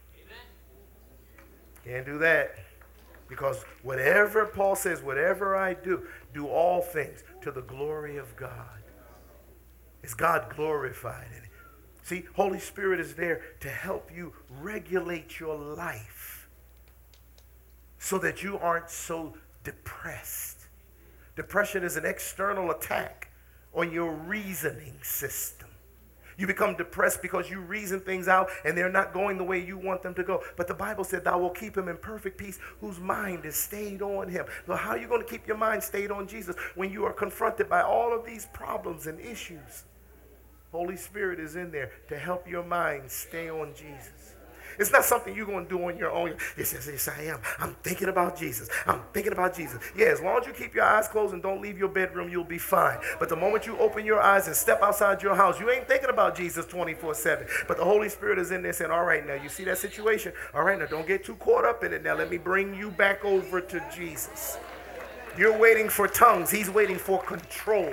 can't do that. Because whatever, Paul says, whatever I do all things to the glory of God. Is God glorified in it? See, Holy Spirit is there to help you regulate your life so that you aren't so depressed. Depression is an external attack on your reasoning system. You become depressed because you reason things out and they're not going the way you want them to go. But the Bible said, thou will keep him in perfect peace whose mind is stayed on him. So how are you going to keep your mind stayed on Jesus when you are confronted by all of these problems and issues? Holy Spirit is in there to help your mind stay on Jesus. It's not something you're going to do on your own. Yes, I am. I'm thinking about Jesus. I'm thinking about Jesus. Yeah, as long as you keep your eyes closed and don't leave your bedroom, you'll be fine. But the moment you open your eyes and step outside your house, you ain't thinking about Jesus 24/7. But the Holy Spirit is in there saying, all right, now you see that situation? All right, now don't get too caught up in it. Now let me bring you back over to Jesus. You're waiting for tongues. He's waiting for control.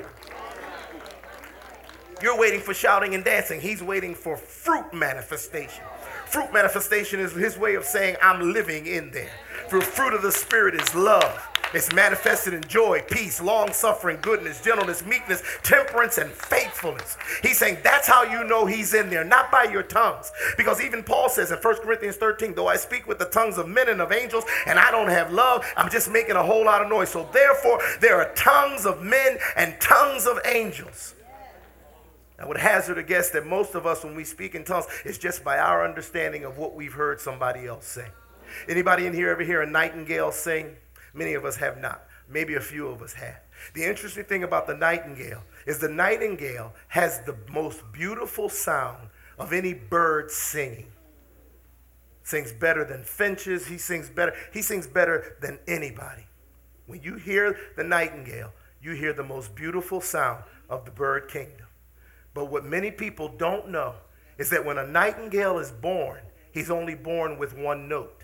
You're waiting for shouting and dancing. He's waiting for fruit manifestation. Fruit manifestation is his way of saying, I'm living in there. The fruit of the Spirit is love. It's manifested in joy, peace, long-suffering, goodness, gentleness, meekness, temperance, and faithfulness. He's saying that's how you know he's in there, not by your tongues. Because even Paul says in 1 Corinthians 13, though I speak with the tongues of men and of angels, and I don't have love, I'm just making a whole lot of noise. So therefore, there are tongues of men and tongues of angels. I would hazard a guess that most of us, when we speak in tongues, it's just by our understanding of what we've heard somebody else say. Anybody in here ever hear a nightingale sing? Many of us have not. Maybe a few of us have. The interesting thing about the nightingale is the nightingale has the most beautiful sound of any bird singing. Sings better than finches. He sings better than anybody. When you hear the nightingale, you hear the most beautiful sound of the bird kingdom. But what many people don't know is that when a nightingale is born, he's only born with one note.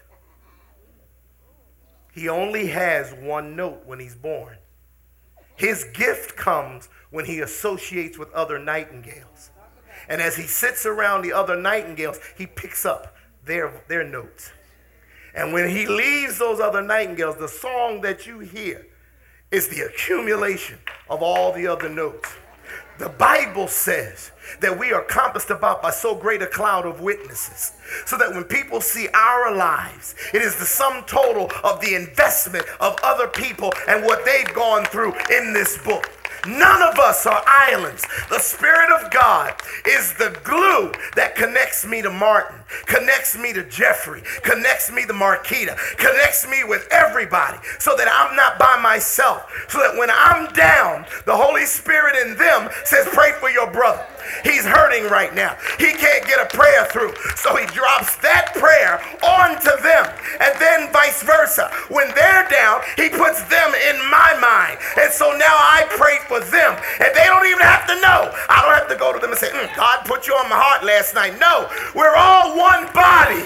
He only has one note when he's born. His gift comes when he associates with other nightingales. And as he sits around the other nightingales, he picks up their notes. And when he leaves those other nightingales, the song that you hear is the accumulation of all the other notes. The Bible says that we are compassed about by so great a cloud of witnesses, so that when people see our lives, it is the sum total of the investment of other people and what they've gone through in this book. None of us are islands. The Spirit of God is the glue that connects me to Martin, connects me to Jeffrey, connects me to Marquita, connects me with everybody so that I'm not by myself. So that when I'm down, the Holy Spirit in them says, pray for your brother. He's hurting right now. He can't get a prayer through. So he drops that prayer onto them. And then vice versa. When they're down, he puts them in my mind. And so now I pray for them. And they don't even have to know. I don't have to go to them and say, God put you on my heart last night. No, we're all one body.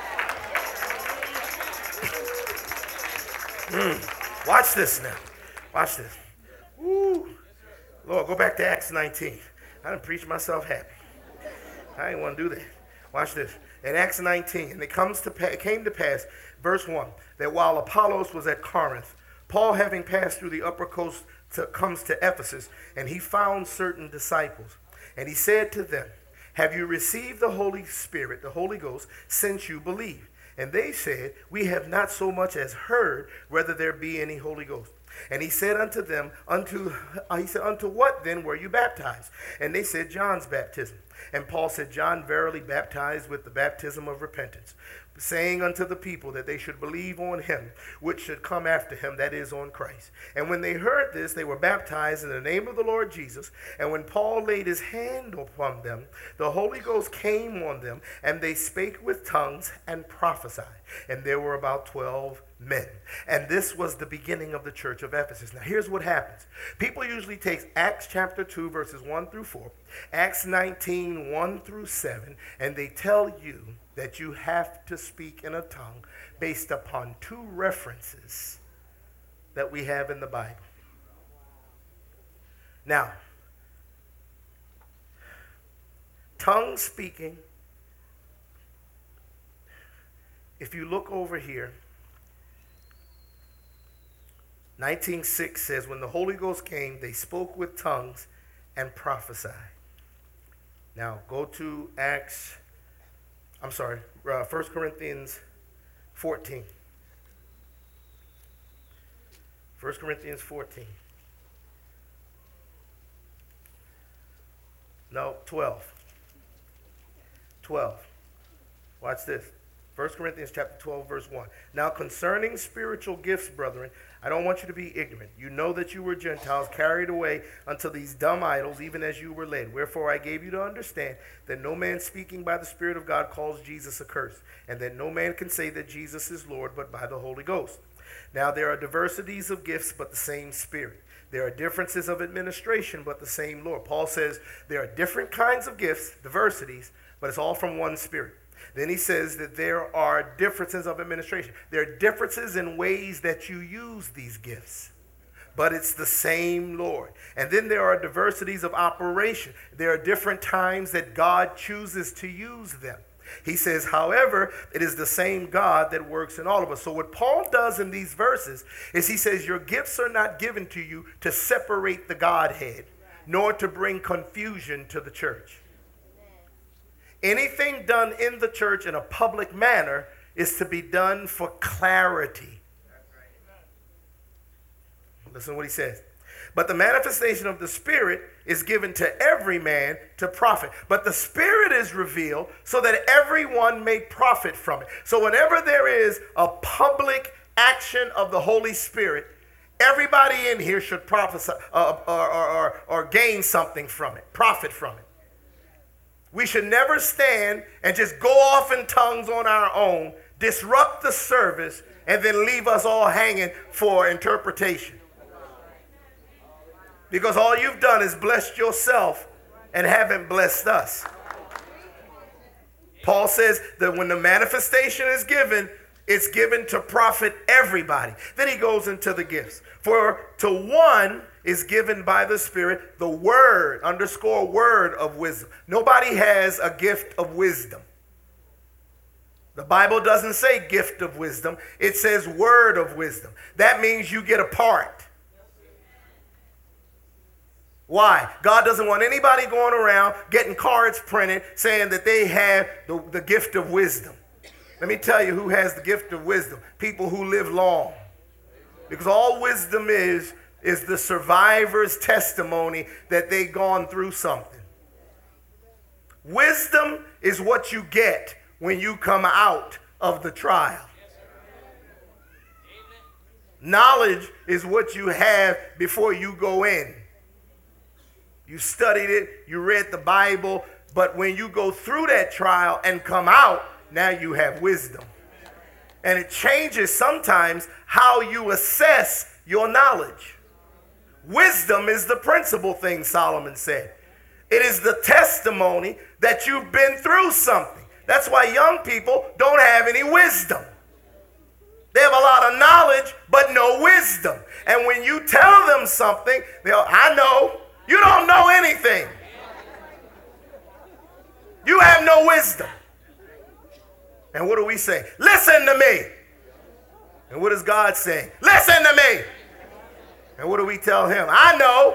Watch this now. Watch this. Woo. Lord, go back to Acts 19. I done preached myself happy. I didn't want to do that. Watch this. In Acts 19, and it came to pass, verse 1, that while Apollos was at Corinth, Paul, having passed through the upper coast, comes to Ephesus, and he found certain disciples. And he said to them, have you received the Holy Spirit, the Holy Ghost, since you believe? And they said, we have not so much as heard whether there be any Holy Ghost. And he said unto them, unto what then were you baptized? And they said, John's baptism. And Paul said, John verily baptized with the baptism of repentance. saying unto the people that they should believe on him, which should come after him, that is, on Christ. And when they heard this, they were baptized in the name of the Lord Jesus. And when Paul laid his hand upon them, the Holy Ghost came on them, and they spake with tongues and prophesied. And there were about 12 men. And this was the beginning of the church of Ephesus. Now here's what happens. People usually take Acts chapter 2 verses 1 through 4, Acts 19, 1 through 7, and they tell you that you have to speak in a tongue based upon two references that we have in the Bible. Now, tongue speaking, if you look over here, 19:6 says, when the Holy Ghost came, they spoke with tongues and prophesied. Now, go to 1 Corinthians 14. 1 Corinthians 14. No, 12. 12. Watch this. 1 Corinthians chapter 12, verse 1. Now concerning spiritual gifts, brethren, I don't want you to be ignorant. You know that you were Gentiles carried away unto these dumb idols, even as you were led. Wherefore I gave you to understand that no man speaking by the Spirit of God calls Jesus accursed, and that no man can say that Jesus is Lord but by the Holy Ghost. Now there are diversities of gifts, but the same Spirit. There are differences of administration, but the same Lord. Paul says there are different kinds of gifts, diversities, but it's all from one Spirit. Then he says that there are differences of administration. There are differences in ways that you use these gifts, but it's the same Lord. And then there are diversities of operation. There are different times that God chooses to use them. He says, however, it is the same God that works in all of us. So what Paul does in these verses is he says your gifts are not given to you to separate the Godhead, nor to bring confusion to the church. Anything done in the church in a public manner is to be done for clarity. Listen to what he says. But the manifestation of the Spirit is given to every man to profit. But the Spirit is revealed so that everyone may profit from it. So whenever there is a public action of the Holy Spirit, everybody in here should prophesy or gain something from it, profit from it. We should never stand and just go off in tongues on our own, disrupt the service, and then leave us all hanging for interpretation. Because all you've done is blessed yourself and haven't blessed us. Paul says that when the manifestation is given, it's given to profit everybody. Then he goes into the gifts. For to one is given by the Spirit the word, underscore word of wisdom. Nobody has a gift of wisdom. The Bible doesn't say gift of wisdom. It says word of wisdom. That means you get a part. Why? God doesn't want anybody going around getting cards printed saying that they have the gift of wisdom. Let me tell you who has the gift of wisdom. People who live long. Because all wisdom is the survivor's testimony that they've gone through something. Wisdom is what you get when you come out of the trial. Knowledge is what you have before you go in. You studied it, you read the Bible, but when you go through that trial and come out, now you have wisdom. And it changes sometimes how you assess your knowledge. Wisdom is the principal thing, Solomon said. It is the testimony that you've been through something. That's why young people don't have any wisdom. They have a lot of knowledge, but no wisdom. And when you tell them something, they'll, I know. You don't know anything. You have no wisdom. And what do we say? Listen to me. And what does God say? Listen to me. And what do we tell him? I know.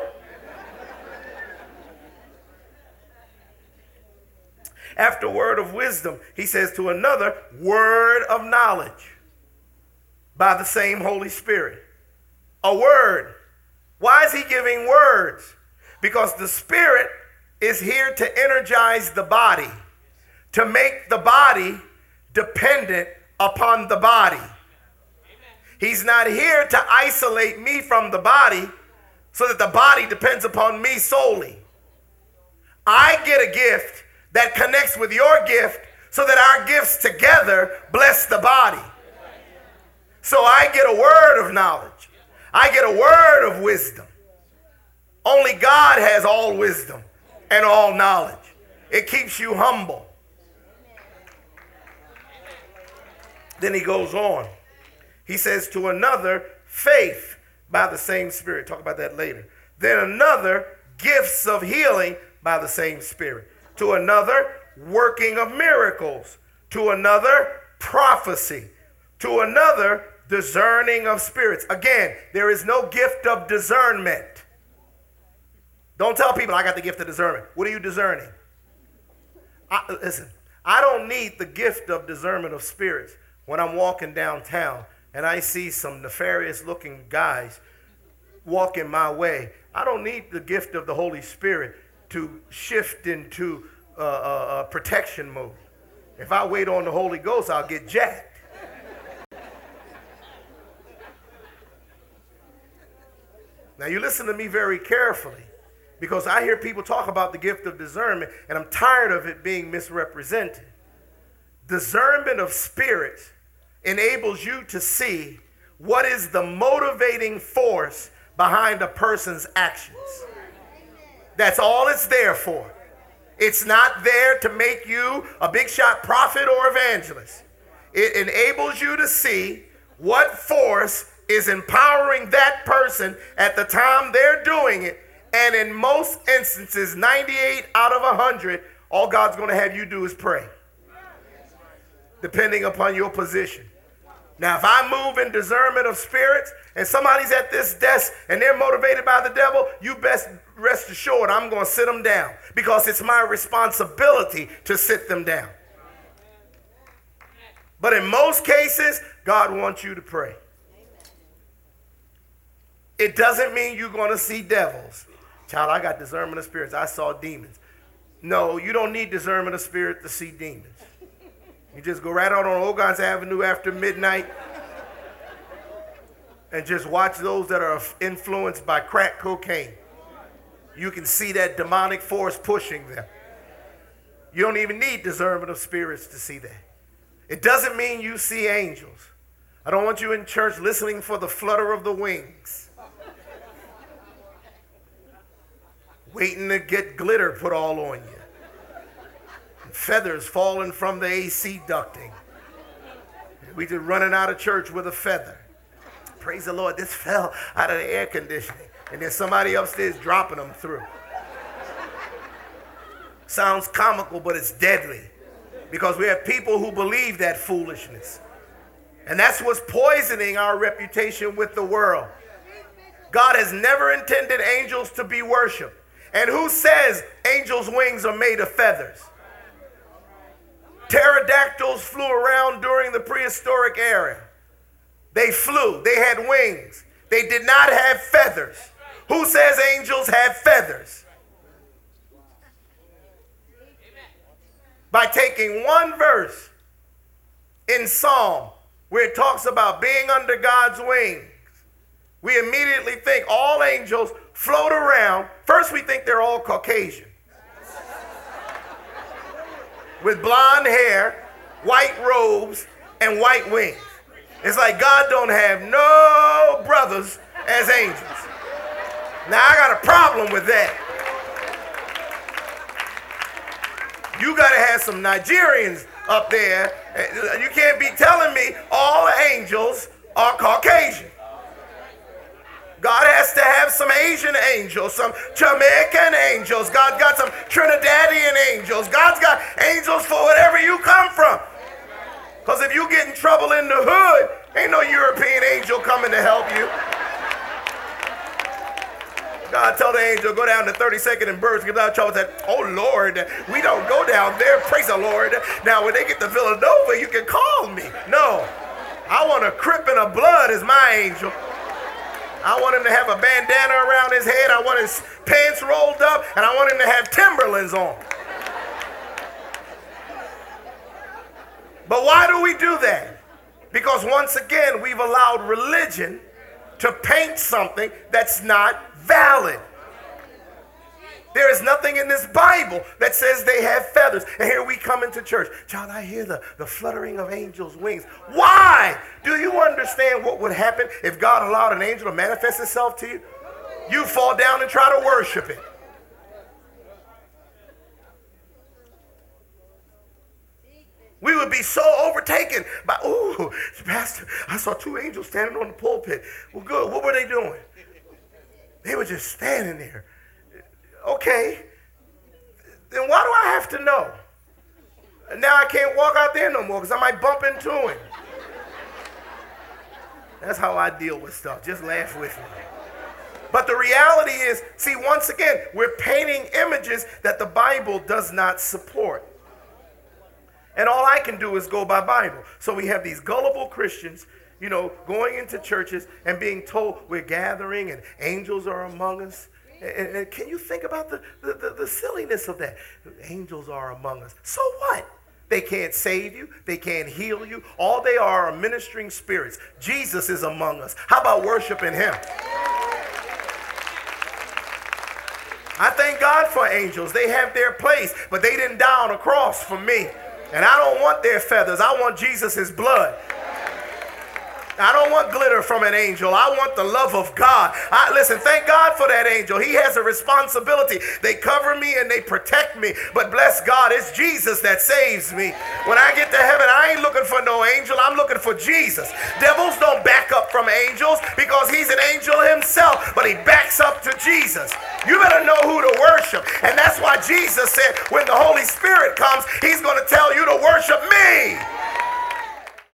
After word of wisdom, he says to another, word of knowledge by the same Holy Spirit. A word. Why is he giving words? Because the Spirit is here to energize the body, to make the body dependent upon the body. He's not here to isolate me from the body so that the body depends upon me solely. I get a gift that connects with your gift so that our gifts together bless the body. So I get a word of knowledge. I get a word of wisdom. Only God has all wisdom and all knowledge. It keeps you humble. Then he goes on. He says, to another, faith by the same Spirit. Talk about that later. Then another, gifts of healing by the same Spirit. To another, working of miracles. To another, prophecy. To another, discerning of spirits. Again, there is no gift of discernment. Don't tell people I got the gift of discernment. What are you discerning? Listen, I don't need the gift of discernment of spirits when I'm walking downtown and I see some nefarious looking guys walking my way. I don't need the gift of the Holy Spirit to shift into protection mode. If I wait on the Holy Ghost, I'll get jacked. Now you listen to me very carefully, because I hear people talk about the gift of discernment and I'm tired of it being misrepresented. Discernment of spirits enables you to see what is the motivating force behind a person's actions. That's all it's there for. It's not there to make you a big shot prophet or evangelist. It enables you to see what force is empowering that person at the time they're doing it. And in most instances, 98 out of 100, all God's going to have you do is pray, depending upon your position. Now, if I move in discernment of spirits and somebody's at this desk and they're motivated by the devil, you best rest assured I'm going to sit them down, because it's my responsibility to sit them down. But in most cases, God wants you to pray. It doesn't mean you're going to see devils. Child, I got discernment of spirits. I saw demons. No, you don't need discernment of spirit to see demons. You just go right out on Ogons Avenue after midnight and just watch those that are influenced by crack cocaine. You can see that demonic force pushing them. You don't even need discernment of spirits to see that. It doesn't mean you see angels. I don't want you in church listening for the flutter of the wings, waiting to get glitter put all on you, and feathers falling from the AC ducting. We just running out of church with a feather. Praise the Lord, this fell out of the air conditioning, and then somebody upstairs dropping them through. Sounds comical, but it's deadly, because we have people who believe that foolishness. And that's what's poisoning our reputation with the world. God has never intended angels to be worshiped. And who says angels' wings are made of feathers? Pterodactyls flew around during the prehistoric era. They flew. They had wings. They did not have feathers. Who says angels have feathers? By taking one verse in Psalm where it talks about being under God's wings, we immediately think all angels float around. First, we think they're all Caucasian, with blonde hair, white robes, and white wings. It's like God don't have no brothers as angels. Now, I got a problem with that. You got to have some Nigerians up there. You can't be telling me all angels are Caucasian. God has to have some Asian angels, some Jamaican angels. God got some Trinidadian angels. God's got angels for whatever you come from. Because if you get in trouble in the hood, ain't no European angel coming to help you. God told the angel, go down to 32nd and Birds, get out of trouble. Said, oh Lord, we don't go down there. Praise the Lord. Now when they get to Villanova, you can call me. No, I want a Crip and a Blood as my angel. I want him to have a bandana around his head. I want his pants rolled up, and I want him to have Timberlands on. But why do we do that? Because once again, we've allowed religion to paint something that's not valid. There is nothing in this Bible that says they have feathers. And here we come into church. Child, I hear the fluttering of angels' wings. Why? Do you understand what would happen if God allowed an angel to manifest itself to you? You fall down and try to worship it. We would be so overtaken by, ooh, Pastor, I saw two angels standing on the pulpit. Well, good. What were they doing? They were just standing there. Okay. Then why do I have to know? Now I can't walk out there no more because I might bump into him. That's how I deal with stuff. Just laugh with me. But the reality is, see, once again, we're painting images that the Bible does not support. And all I can do is go by Bible. So we have these gullible Christians, you know, going into churches and being told we're gathering and angels are among us. And can you think about the silliness of that? Angels are among us. So what? They can't save you. They can't heal you. All they are ministering spirits. Jesus is among us. How about worshiping him? I thank God for angels. They have their place, but they didn't die on a cross for me. And I don't want their feathers. I want Jesus' blood. I don't want glitter from an angel. I want the love of God. Listen, thank God for that angel. He has a responsibility. They cover me and they protect me. But bless God, it's Jesus that saves me. When I get to heaven, I ain't looking for no angel. I'm looking for Jesus. Devils don't back up from angels because he's an angel himself, but he backs up to Jesus. You better know who to worship. And that's why Jesus said when the Holy Spirit comes, he's going to tell you to worship me.